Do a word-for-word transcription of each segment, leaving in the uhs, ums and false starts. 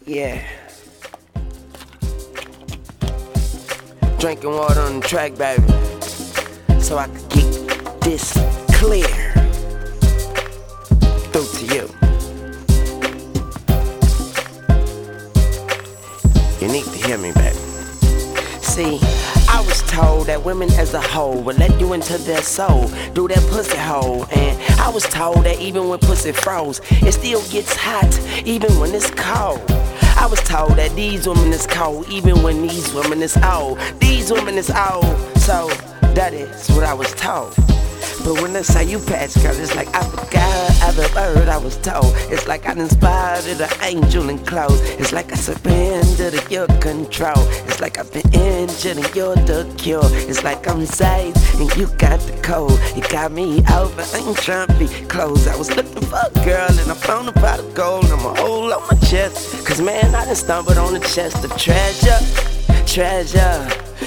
Yeah. Drinking water on the track, baby, so I could get this clear through to you. You need to hear me, baby. See, I was told that women as a whole will let you into their soul through their pussy hole. And I was told that even when pussy froze, it still gets hot, even when it's cold. I was told that these women is cold, even when these women is old. These women is old, so that is what I was told. But when I say you pass, girl, it's like I forgot every word I was told. It's like I inspired an angel in clothes. It's like I surrendered to your control. It's like I've been injured and you're the cure. It's like I'm safe and you got the code. You got me over, I ain't trying to be close. I was looking for a girl and I found a pot of gold. I'm a hole on my chest, cause man, I done stumbled on a chest of treasure. Treasure,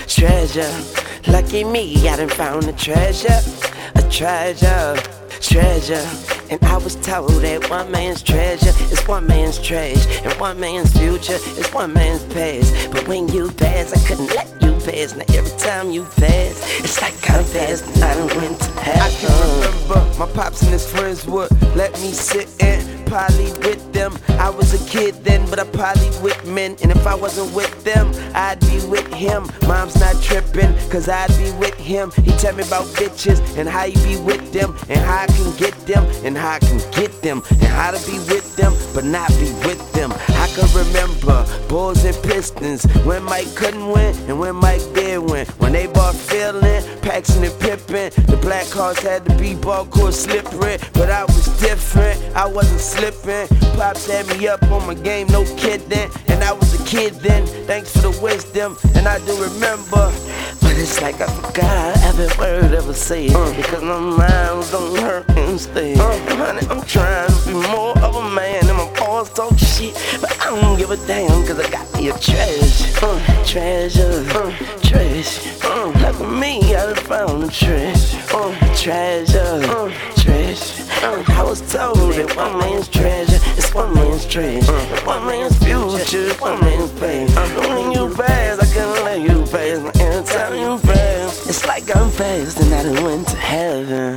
treasure. Lucky me, I done found a treasure. A treasure, treasure. And I was told that one man's treasure is one man's trash, and one man's future is one man's past. But when you pass, I couldn't let you pass. Now every time you pass, it's like I'm fast and I done went to heaven. I can remember my pops and his friends would let me sit and poly with them. I was a kid then, but I polyed with men. And if I wasn't with them, I'd be with him. Mom's not tripping, cause I'd be with him. He tell me about bitches and how you be with them, and how I can get them, and how I can get them, and how to be with them, but not be with them. I can remember Bulls and Pistons, when Mike couldn't win, and when Mike did win. When they bought feeling, Paxson and Pippen, the black cars had to be ball court slippery, but I was different, I wasn't slipping. Pops had me up on my game, no kidding, and I was a kid then, thanks for the wisdom, and I do remember. But it's like I forgot every word ever said, uh, because my mind was on hurt instead. Uh, and honey, I'm trying to be more of a man, and my balls talk shit, but I don't give a damn, cause I got me a treasure. Uh, treasure, uh, treasure. Uh, look at me, I done found a treasure. Uh, treasure, uh, treasure. Uh, I was told that one man's treasure is one man's treasure, uh, one man's future is one man's past. Uh, when you pass, I can't let you pass. Every time you pass, it's like I'm fast and I done went to heaven.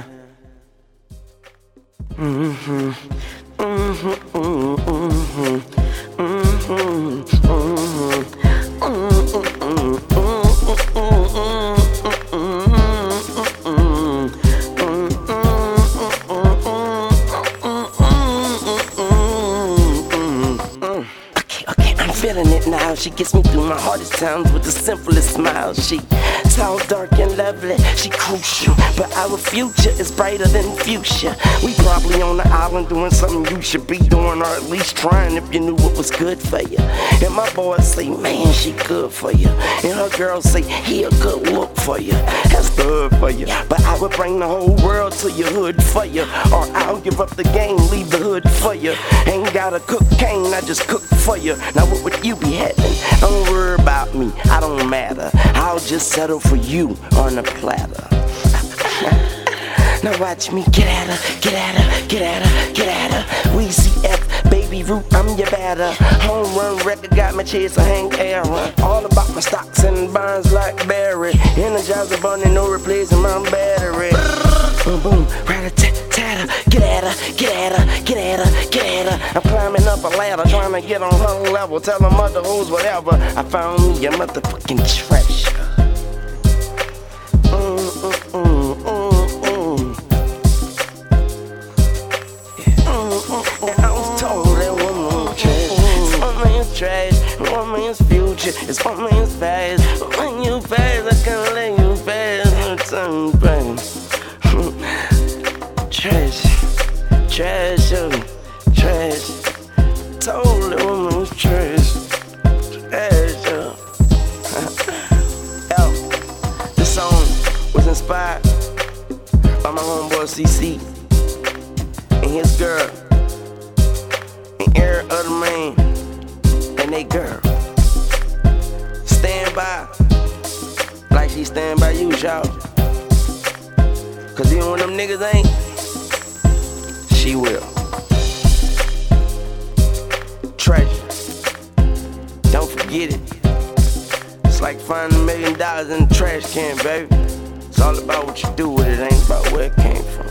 Mm-hmm. Mm-hmm. Mm-hmm. Mm-hmm. Mm-hmm. Mm-hmm. Mm-hmm. Feeling it now, she gets me through my hardest times with the simplest smile. She tall, dark, and lovely, she crucial, but our future is brighter than fuchsia. We probably on the island doing something you should be doing, or at least trying if you knew what was good for you. And my boys say, man, she good for you, and her girls say, he a good look for you. That's good for you, but I would bring the whole world to your hood for you, or I'll give up the game, leave the hood for you. Ain't gotta cook cane, I just cook for you. Now what would you be having? Don't worry about me, I don't matter. I'll just settle for you on a platter. Now watch me get at her, get at her, get at her, get at her. We C F, baby root, I'm your batter. Home run record got my chase, I hang Aaron. All about my stocks and bonds like Barry. Energizer bunny, no replacing my battery. Boom boom, rat-a-tat-tatter. Get at her, get at her, get at her, get at her. I'm climbing up a ladder, trying to get on her level. Tell them mother hoes whatever. I found me a motherfucking treasure. Mm, mm, mm, mm, mm. Yeah. Mm, mm, mm. And I was told that one man's treasure is one man's trash, one man's future is one man's past. But when you pass, I can't let you pass. No time to pass. Treasure, treasure, treasure. Told the woman's treasure, treasure. Yo, this song was inspired by my homeboy C C and his girl, and every other man and they girl. Stand by like she stand by you, y'all. Cause even when them niggas ain't, she will. Treasure. get it. It's like finding a million dollars in a trash can, baby. It's all about what you do with it, ain't about where it came from.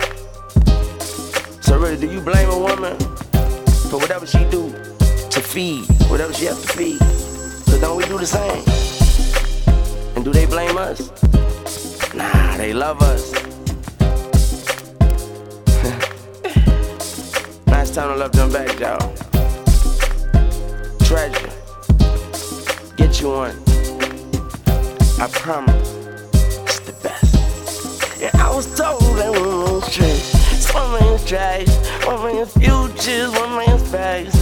So really, do you blame a woman for whatever she do to feed, whatever she has to feed? Cause don't we do the same? And do they blame us? Nah, they love us. Now it's time to love them back, y'all. Treasure, get you one. I promise, it's the best. Yeah, I was told that one man's trash, one man's trash, one man's futures, one man's facts.